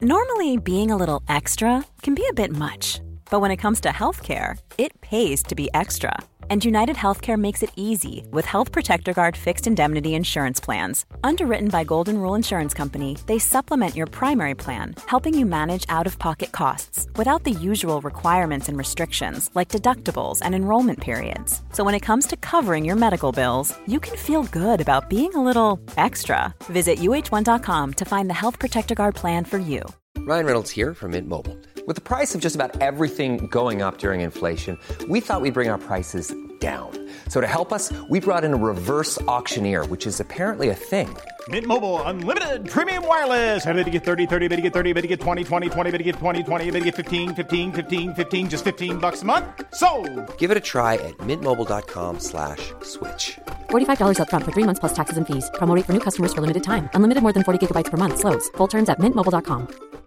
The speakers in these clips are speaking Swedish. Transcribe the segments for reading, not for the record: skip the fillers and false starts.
Normally, being a little extra can be a bit much, but when it comes to healthcare, it pays to be extra. And United Healthcare makes it easy with Health Protector Guard fixed indemnity insurance plans. Underwritten by Golden Rule Insurance Company, they supplement your primary plan, helping you manage out-of-pocket costs without the usual requirements and restrictions like deductibles and enrollment periods. So when it comes to covering your medical bills, you can feel good about being a little extra. Visit uh1.com to find the Health Protector Guard plan for you. Ryan Reynolds here from Mint Mobile. With the price of just about everything going up during inflation, we thought we'd bring our prices down. So to help us, we brought in a reverse auctioneer, which is apparently a thing. Mint Mobile Unlimited Premium Wireless. How to get 30, 30, bit to get 30, bit to get 20, 20, 20, bit to get 20, 20, bit to get 15, 15, 15, 15, just $15 a month? Sold! Give it a try at mintmobile.com/switch. $45 up front for 3 months plus taxes and fees. Promo rate for new customers for limited time. Unlimited more than 40 gigabytes per month. Slows full terms at mintmobile.com.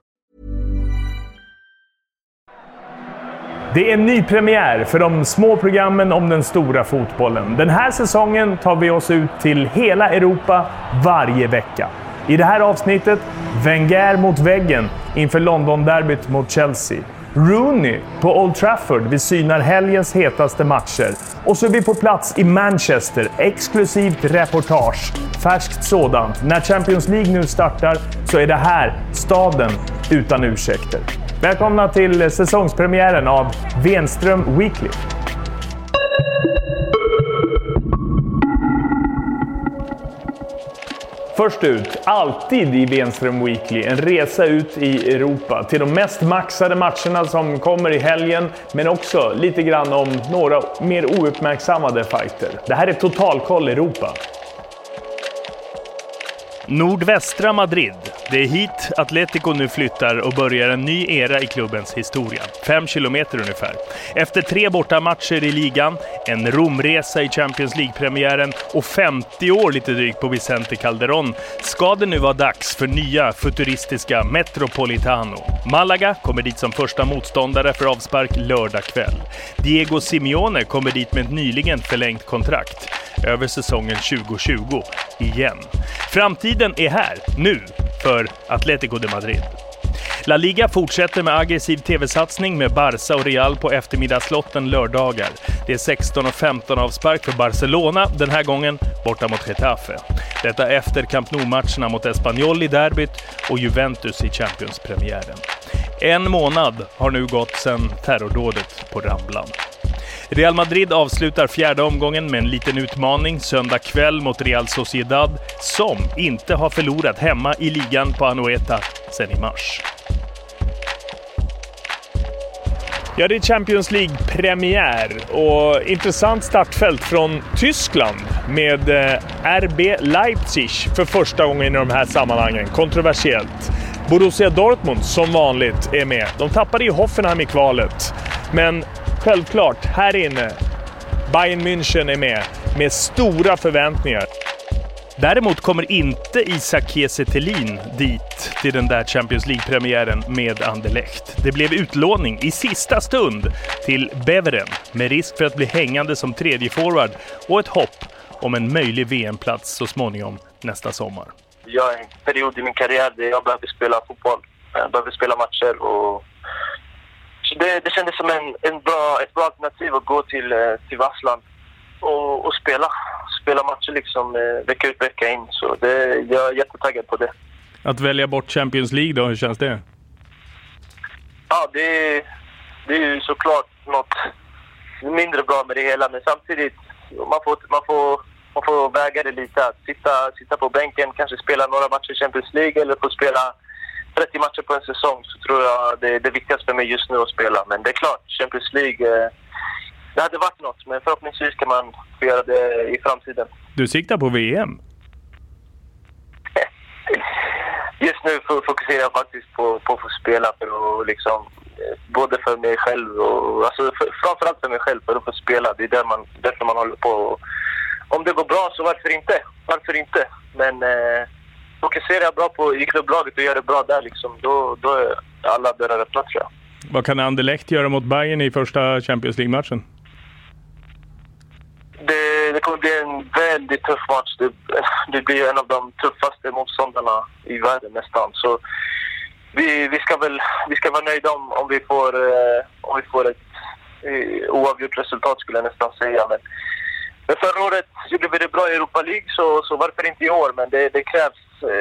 Det är ny premiär för de små programmen om den stora fotbollen. Den här säsongen tar vi oss ut till hela Europa varje vecka. I det här avsnittet, Wenger mot väggen inför London-derbyt mot Chelsea. Rooney på Old Trafford, vi synar helgens hetaste matcher. Och så är vi på plats i Manchester, exklusivt reportage. Färskt sådant. När Champions League nu startar så är det här staden utan ursäkter. Välkomna till säsongspremiären av Wenström Weekly. Först ut, alltid i Wenström Weekly, en resa ut i Europa till de mest maxade matcherna som kommer i helgen, men också lite grann om några mer ouppmärksammade fighter. Det här är Totalkoll Europa. Nordvästra Madrid. Det är hit Atletico nu flyttar och börjar en ny era i klubbens historia. 5 kilometer ungefär. Efter 3 bortamatcher i ligan, en Romresa i Champions League-premiären och 50 år lite drygt på Vicente Calderón ska det nu vara dags för nya futuristiska Metropolitano. Malaga kommer dit som första motståndare för avspark lördag kväll. Diego Simeone kommer dit med ett nyligen förlängt kontrakt över säsongen 2020 igen. Framtiden är här, nu, för Atletico de Madrid. La Liga fortsätter med aggressiv tv-satsning med Barça och Real på eftermiddagslotten lördagar. Det är 16 och 15 avspark för Barcelona, den här gången borta mot Getafe. Detta efter Camp Nou-matcherna mot Espanyol i derbyt och Juventus i Champions-premiären. En månad har nu gått sedan terrordådet på Ramblan. Real Madrid avslutar 4:e omgången med en liten utmaning söndag kväll mot Real Sociedad som inte har förlorat hemma i ligan på Anoeta sedan i mars. Ja, det är Champions League-premiär och intressant startfält från Tyskland med RB Leipzig för första gången i de här sammanhangen. Kontroversiellt. Borussia Dortmund som vanligt är med. De tappade ju Hoffenheim i kvalet, men självklart, här inne, Bayern München är med stora förväntningar. Däremot kommer inte Isak Kiese Thelin dit till den där Champions League-premiären med Anderlecht. Det blev utlåning i sista stund till Beveren med risk för att bli hängande som tredje forward och ett hopp om en möjlig VM-plats så småningom nästa sommar. Jag är en period i min karriär där jag behöver spela fotboll, jag behöver spela matcher och så det kändes som ett bra alternativ att gå till Vassland och spela matcher liksom vecka ut vecka in. Så jag är jättetaggad på det. Att välja bort Champions League då, hur känns det? Ja, det är ju såklart något mindre bra med det hela, men samtidigt man får väga det lite. Att sitta på bänken, kanske spela några matcher i Champions League eller få spela 30 matcher på en säsong, så tror jag det är det viktigaste för mig just nu att spela. Men det är klart, Champions League, det hade varit något, men förhoppningsvis kan man få göra det i framtiden. Du siktar på VM? Just nu fokuserar jag faktiskt på att få spela för att liksom, både för mig själv och framförallt för mig själv, för att få spela. Det är därför man håller på. Om det går bra så varför inte? Men fokuserar jag bra på i klubblaget och gör det bra där liksom, då är alla dörrar öppna, tror jag. Vad kan Anderlecht göra mot Bayern i första Champions League-matchen? Det kommer bli en väldigt tuff match. Det blir en av de tuffaste motståndarna i världen nästan. Så vi ska vara nöjda om vi får ett oavgjort resultat, skulle jag nästan säga. Men förra året gjorde vi det bra i Europa League, så varför inte i år? Men det krävs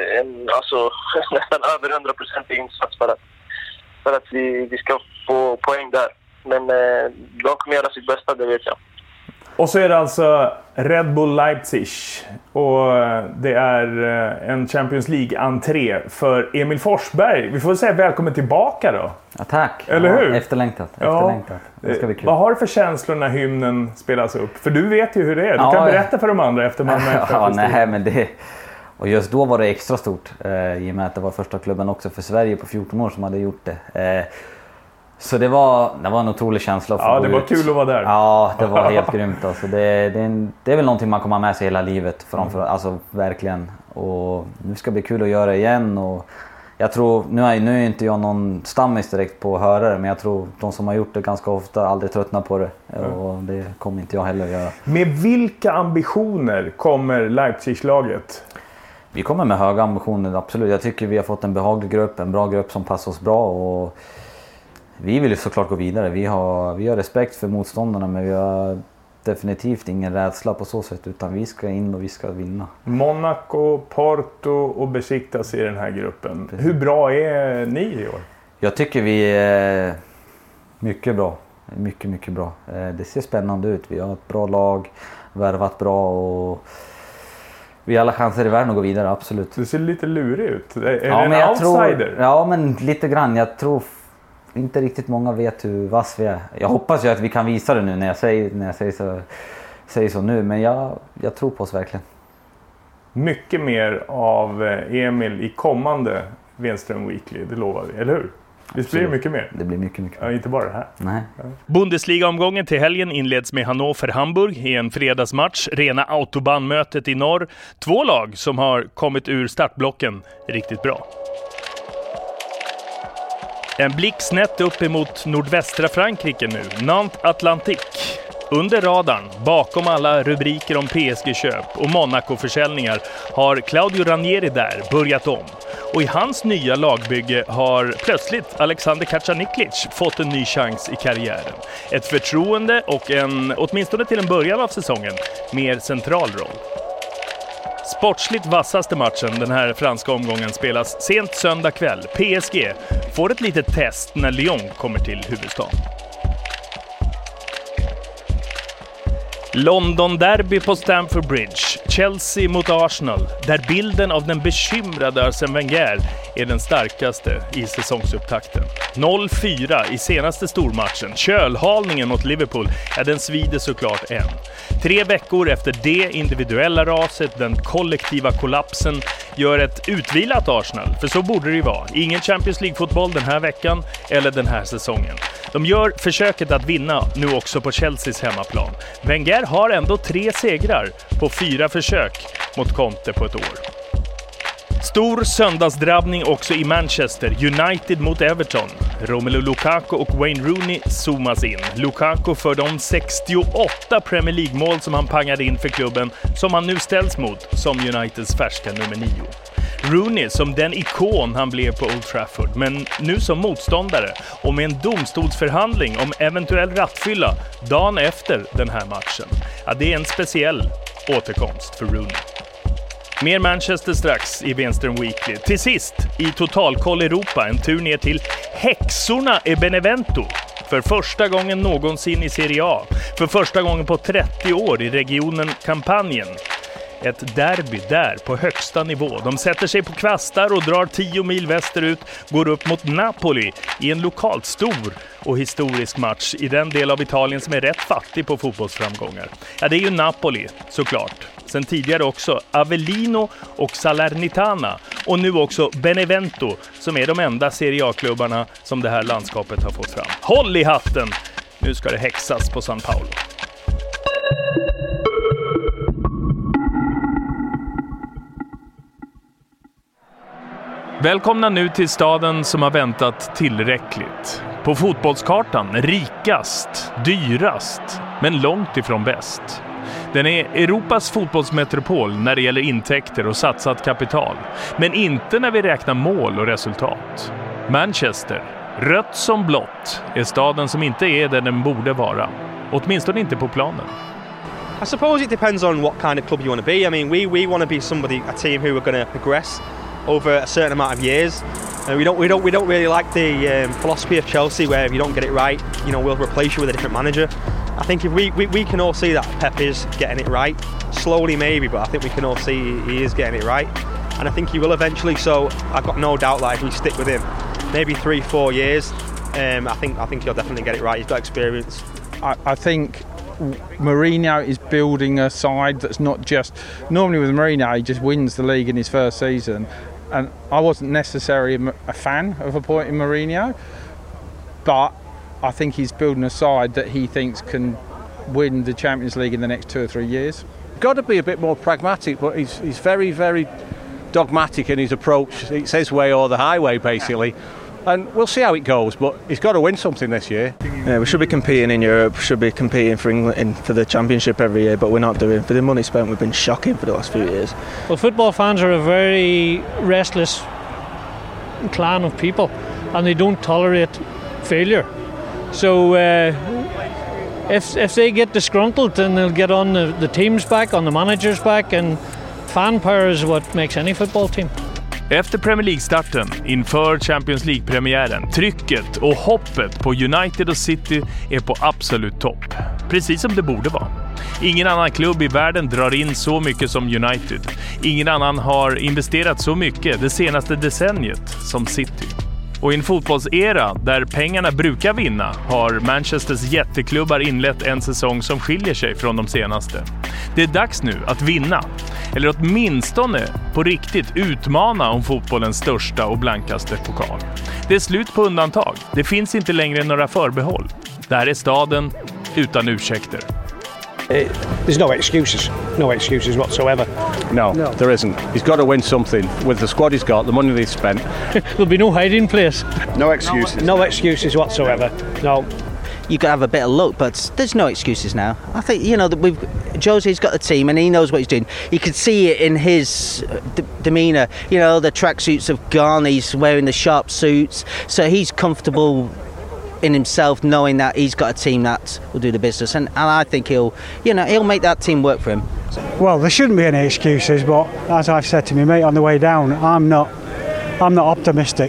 nästan över 100% insats för att vi ska få poäng där. Men de kommer göra sitt bästa, det vet jag. Och så är det alltså Red Bull Leipzig, och det är en Champions League-entré för Emil Forsberg. Vi får säga välkommen tillbaka då. Ja, tack. Eller hur? Efterlängtat. Det ska bli kul. Vad har du för känslor när hymnen spelas upp? För du vet ju hur det är. Du kan berätta för de andra efter man men det... Och just då var det extra stort, i och med att det var första klubben också för Sverige på 14 år som hade gjort det. Så det var en otrolig känsla. Ja, det var kul att vara där. Ja, det var helt grymt. Alltså, det är väl någonting man kommer med sig hela livet. Alltså verkligen. Och nu ska det bli kul att göra igen. Och jag tror, nu är inte jag någon stammis direkt på att höra det, men jag tror de som har gjort det ganska ofta aldrig tröttnar på det. Och det kommer inte jag heller göra. Med vilka ambitioner kommer Leipzig-laget? Vi kommer med höga ambitioner, absolut. Jag tycker vi har fått en behaglig grupp, en bra grupp som passar oss bra, och vi vill ju såklart gå vidare. Vi har respekt för motståndarna, men vi har definitivt ingen rädsla på så sätt, utan vi ska in och vi ska vinna. Monaco, Porto och Besiktas i den här gruppen. Hur bra är ni i år? Jag tycker vi är mycket bra. Mycket bra. Det ser spännande ut. Vi har ett bra lag, värvat bra, och vi har alla chanser i världen att gå vidare, absolut. Du ser lite lurig ut. Är det en outsider? Men lite grann. Jag tror inte riktigt många vet hur vass vi är. Jag hoppas ju att vi kan visa det nu när jag säger så nu. Men jag tror på oss verkligen. Mycket mer av Emil i kommande Wenström Weekly, det lovar vi, eller hur? Det blir mycket mer. Det blir mycket. Ja, inte bara det här. Nej. Bundesliga-omgången till helgen inleds med Hannover-Hamburg i en fredagsmatch. Rena autobahnmötet i norr. 2 lag som har kommit ur startblocken riktigt bra. En blick snett upp emot nordvästra Frankrike nu. Nantes Atlantique. Under radarn, bakom alla rubriker om PSG-köp och Monaco-försäljningar, har Claudio Ranieri där börjat om. Och i hans nya lagbygge har plötsligt Alexander Kacaniklic fått en ny chans i karriären. Ett förtroende och en, åtminstone till en början av säsongen, mer central roll. Sportsligt vassaste matchen den här franska omgången spelas sent söndag kväll. PSG får ett litet test när Lyon kommer till huvudstaden. London-derby på Stamford Bridge. Chelsea mot Arsenal, där bilden av den bekymrade Arsène Wenger är den starkaste i säsongsupptakten. 0-4 i senaste stormatchen. Kölhalningen mot Liverpool, den svider såklart än. 3 veckor efter det individuella raset, den kollektiva kollapsen, gör ett utvilat Arsenal, för så borde det ju vara. Ingen Champions League-fotboll den här veckan eller den här säsongen. De gör försöket att vinna nu också på Chelseas hemmaplan. Wenger har ändå 3 segrar på 4 försök mot Conte på ett år. Stor söndagsdrabbning också i Manchester. United mot Everton. Romelu Lukaku och Wayne Rooney zoomas in. Lukaku för de 68 Premier League-mål som han pangade in för klubben, som han nu ställs mot som Uniteds färska nummer 9. Rooney som den ikon han blev på Old Trafford, men nu som motståndare och med en domstolsförhandling om eventuell rattfylla dagen efter den här matchen. Ja, det är en speciell återkomst för Rooney. Mer Manchester strax i Wenström Weekly. Till sist, i Totalkoll Europa, en tur ner till häxorna i Benevento. För första gången någonsin i Serie A. För första gången på 30 år i regionen Kampanjen. Ett derby där på högsta nivå. De sätter sig på kvastar och drar 10 mil västerut, går upp mot Napoli i en lokalt stor och historisk match i den del av Italien som är rätt fattig på fotbollsframgångar. Ja, det är ju Napoli, såklart. Sen tidigare också Avellino och Salernitana, och nu också Benevento, som är de enda Serie A-klubbarna som det här landskapet har fått fram. Håll i hatten! Nu ska det häxas på San Paolo. Välkomna nu till staden som har väntat tillräckligt. På fotbollskartan rikast, dyrast, men långt ifrån bäst. Den är Europas fotbollsmetropol när det gäller intäkter och satsat kapital, men inte när vi räknar mål och resultat. Manchester, rött som blått, är staden som inte är där den borde vara. Åtminstone inte på planen. I suppose it depends on what kind of club you want to be. I mean, we want to be a team who are going to progress over a certain amount of years. We don't really like the philosophy of Chelsea, where if you don't get it right, we'll replace you with a different manager. I think if we can all see that Pep is getting it right, slowly maybe, but I think we can all see he is getting it right, and I think he will eventually. So I've got no doubt that if we stick with him, maybe 3-4 years, I think he'll definitely get it right. He's got experience. I think Mourinho is building a side that's not just... Normally with Mourinho, he just wins the league in his first season. And I wasn't necessarily a fan of appointing Mourinho, but I think he's building a side that he thinks can win the Champions League in the next 2 or 3 years. Got to be a bit more pragmatic, but he's very, very dogmatic in his approach. It's his way or the highway, basically. And we'll see how it goes, but he's got to win something this year. Yeah, we should be competing in Europe, should be competing for England for the Championship every year, but we're not doing. For the money spent, we've been shocking for the last few years. Well, football fans are a very restless clan of people, and they don't tolerate failure. So if they get disgruntled, then they'll get on the team's back, on the manager's back, and fan power is what makes any football team. Efter Premier League-starten, inför Champions League-premiären, trycket och hoppet på United och City är på absolut topp. Precis som det borde vara. Ingen annan klubb i världen drar in så mycket som United. Ingen annan har investerat så mycket det senaste decenniet som City. Och i en fotbollsera där pengarna brukar vinna har Manchesters jätteklubbar inlett en säsong som skiljer sig från de senaste. Det är dags nu att vinna, eller åtminstone på riktigt utmana om fotbollens största och blankaste pokal. Det är slut på undantag. Det finns inte längre några förbehåll. Det här är staden utan ursäkter. There's no excuses whatsoever. No, there isn't. He's got to win something with the squad he's got, the money they've spent. There'll be no hiding place. No excuses. No excuses whatsoever. No. You got to have a bit of luck, but there's no excuses now. I think Jose's got the team and he knows what he's doing. You could see it in his demeanour. The tracksuits have gone. He's wearing the sharp suits, so he's comfortable in himself, knowing that he's got a team that will do the business, and I think he'll make that team work for him. Well, there shouldn't be any excuses, but as I've said to my mate on the way down, I'm not optimistic.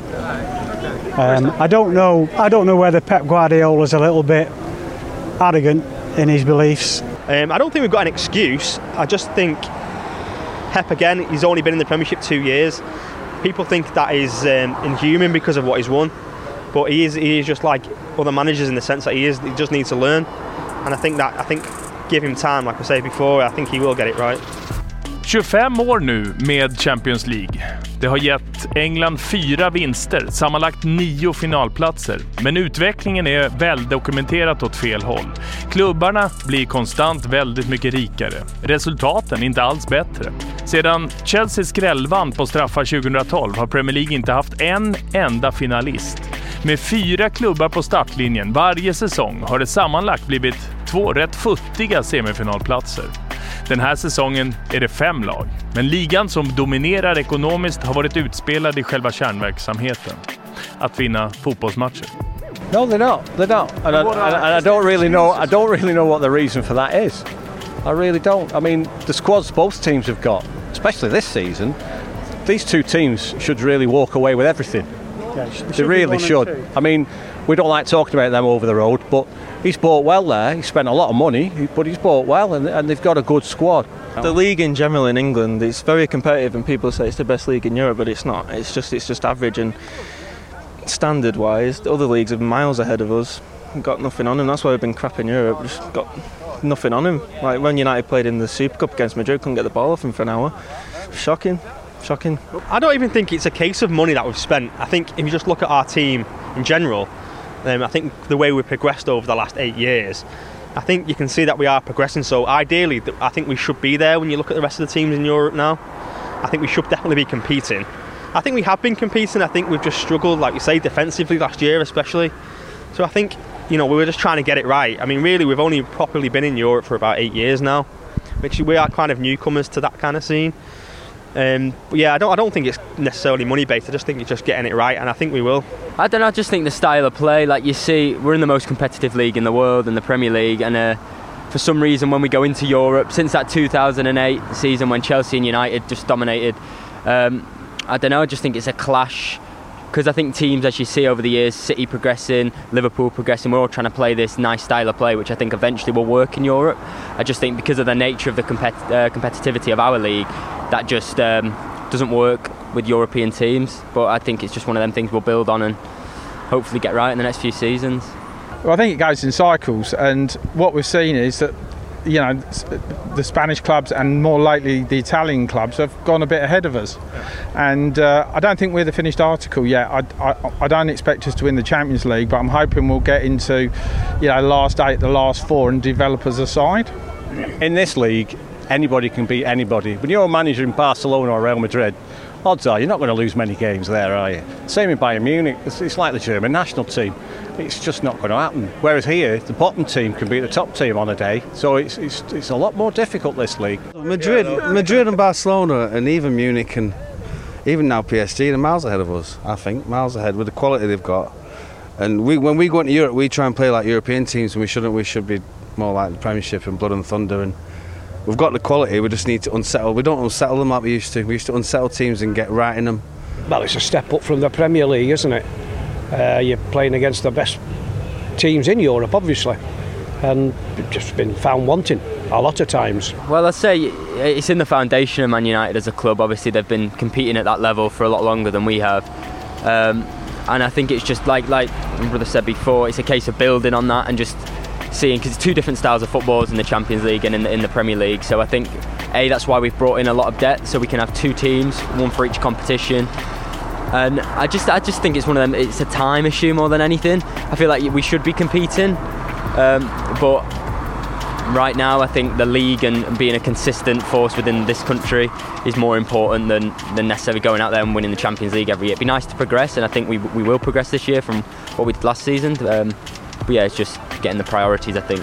I don't know whether Pep Guardiola's a little bit arrogant in his beliefs. I don't think we've got an excuse. I just think Pep, again, he's only been in the Premiership 2 years. People think that is inhuman because of what he's won. But he is just like other managers in the sense that he just needs to learn, and I think give him time, like I said before, I think he will get it right. 25 år nu med Champions League. Det har gett England 4 vinster, sammanlagt 9 finalplatser. Men utvecklingen är väl dokumenterat åt fel håll. Klubbarna blir konstant väldigt mycket rikare. Resultaten inte alls bättre. Sedan Chelsea skrällvann på straffar 2012 har Premier League inte haft en enda finalist. Med 4 klubbar på startlinjen varje säsong har det sammanlagt blivit 2 rätt futtiga semifinalplatser. Den här säsongen är det 5 lag, men ligan som dominerar ekonomiskt har varit utspelad i själva kärnverksamheten. Att vinna fotbollsmatcher. No, they're not. And I don't really know what the reason for that is. I really don't. I mean, the squads both teams have got, especially this season, these 2 teams should really walk away with everything. Yeah, they really should. I mean, we don't like talking about them over the road, but he's bought well there. He spent a lot of money, but he's bought well, and they've got a good squad. The league in general in England is very competitive, and people say it's the best league in Europe, but it's not. It's just average, and standard-wise, the other leagues are miles ahead of us. We've got nothing on them. That's why we've been crap in Europe. We've just got nothing on him. Like when United played in the Super Cup against Madrid, couldn't get the ball off him for an hour. Shocking. I don't even think it's a case of money that we've spent. I think if you just look at our team in general, I think the way we've progressed over the last 8 years, I think you can see that we are progressing. So ideally, I think we should be there when you look at the rest of the teams in Europe now. I think we should definitely be competing. I think we have been competing. I think we've just struggled, like you say, defensively last year especially. So I think, we were just trying to get it right. I mean, really, we've only properly been in Europe for about 8 years now, which we are kind of newcomers to that kind of scene. Yeah, I don't think it's necessarily money based. I just think it's just getting it right, and I think we will. I don't know. I just think the style of play, like you see, we're in the most competitive league in the world, in the Premier League, and for some reason, when we go into Europe, since that 2008 season when Chelsea and United just dominated, I don't know. I just think it's a clash. Because I think teams, as you see over the years, City progressing, Liverpool progressing, we're all trying to play this nice style of play, which I think eventually will work in Europe. I just think because of the nature of the competitivity of our league, that just doesn't work with European teams. But I think it's just one of them things we'll build on and hopefully get right in the next few seasons. Well, I think it goes in cycles, and what we've seen is that, you know, the Spanish clubs and more lately the Italian clubs have gone a bit ahead of us, and I don't think we're the finished article yet. I don't expect us to win the Champions League, but I'm hoping we'll get into, you know, last 8, the last 4, and develop as a side. In this league, anybody can beat anybody. When you're a manager in Barcelona or Real Madrid, odds are you're not going to lose many games there, are you? Same in Bayern Munich. It's like the German national team. It's just not going to happen. Whereas here, the bottom team can beat the top team on a day. So it's a lot more difficult, this league. Madrid and Barcelona and even Munich and even now PSG are miles ahead of us, I think. Miles ahead with the quality they've got. And when we go into Europe, we try and play like European teams, and we shouldn't. We should be more like the Premiership and Blood and Thunder. And we've got the quality, we just need to unsettle. We don't unsettle them like we used to. We used to unsettle teams and get right in them. Well, it's a step up from the Premier League, isn't it? You're playing against the best teams in Europe, obviously, and just been found wanting a lot of times. Well, I'd say it's in the foundation of Man United as a club. Obviously, they've been competing at that level for a lot longer than we have, and I think it's just like my brother said before, it's a case of building on that and just seeing, because it's two different styles of footballs in the Champions League and in the Premier League. So I think that's why we've brought in a lot of depth, so we can have 2 teams, one for each competition. And I just think it's one of them. It's a time issue more than anything. I feel like we should be competing, but right now I think the league and being a consistent force within this country is more important than necessarily going out there and winning the Champions League every year. It'd be nice to progress, and I think we will progress this year from what we did last season. But yeah, it's just getting the priorities, I think.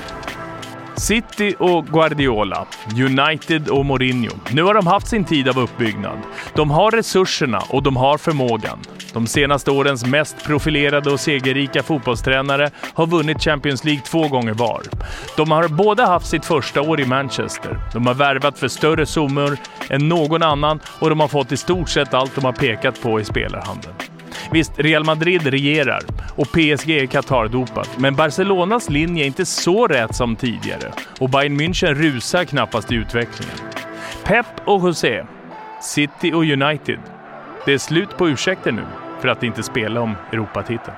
City och Guardiola, United och Mourinho. Nu har de haft sin tid av uppbyggnad. De har resurserna och de har förmågan. De senaste årens mest profilerade och segerrika fotbollstränare har vunnit Champions League 2 gånger var. De har båda haft sitt första år i Manchester. De har värvat för större summor än någon annan, och de har fått i stort sett allt de har pekat på i spelarhandeln. Visst, Real Madrid regerar och PSG är Qatar-dopat, men Barcelonas linje är inte så rätt som tidigare, och Bayern München rusar knappast i utvecklingen. Pep och José, City och United. Det är slut på ursäkter nu för att inte spela om Europatiteln.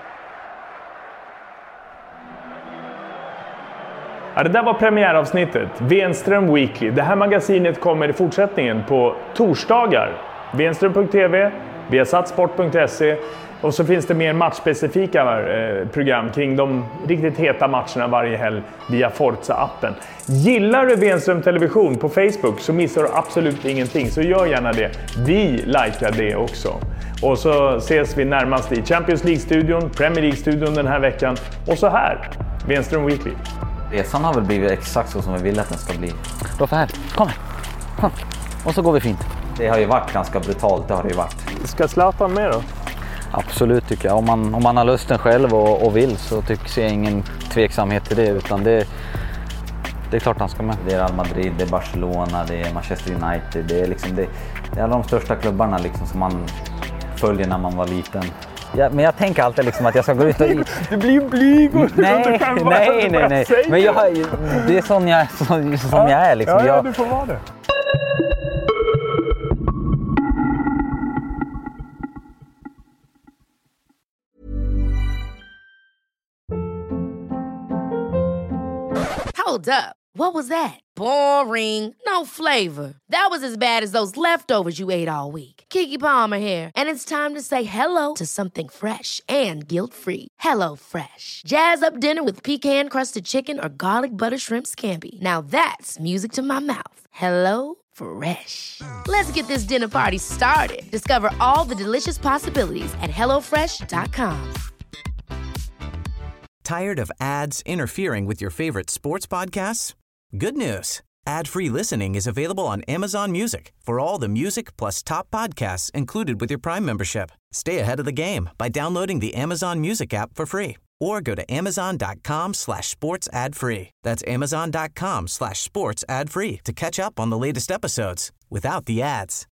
Ja, det där var premiäravsnittet, Wenström Weekly. Det här magasinet kommer i fortsättningen på torsdagar. Wenström.tv, viasatsport.se, och så finns det mer matchspecifika program kring de riktigt heta matcherna varje helg via Forza-appen. Gillar du Wenström Television på Facebook så missar du absolut ingenting, så gör gärna det. Vi likar det också. Och så ses vi närmast i Champions League-studion, Premier League-studion den här veckan, och så här, Wenström Weekly. Resan har väl blivit exakt så som vi vill att den ska bli. Då för här, kom här. Kom. Och så går vi fint. Det har ju varit ganska brutalt, det har det ju varit. Ska Zlatan med då? Absolut tycker jag. Om man har lusten själv och vill, så ser jag ingen tveksamhet till det, utan det är klart han ska med. Det är Real Madrid, det är Barcelona, det är Manchester United, det är liksom det är alla de största klubbarna liksom som man följer när man var liten. Ja, men jag tänker alltid liksom att jag ska gå ut och... Du blir ju blyg och nej. Men det är sån jag är liksom. Ja, du får vara det. Hold up. What was that? Boring. No flavor. That was as bad as those leftovers you ate all week. Keke Palmer here, and it's time to say hello to something fresh and guilt-free. Hello Fresh. Jazz up dinner with pecan-crusted chicken or garlic butter shrimp scampi. Now that's music to my mouth. Hello Fresh. Let's get this dinner party started. Discover all the delicious possibilities at hellofresh.com. Tired of ads interfering with your favorite sports podcasts? Good news. Ad-free listening is available on Amazon Music for all the music plus top podcasts included with your Prime membership. Stay ahead of the game by downloading the Amazon Music app for free or go to amazon.com/sports ad free. That's amazon.com/sports ad free to catch up on the latest episodes without the ads.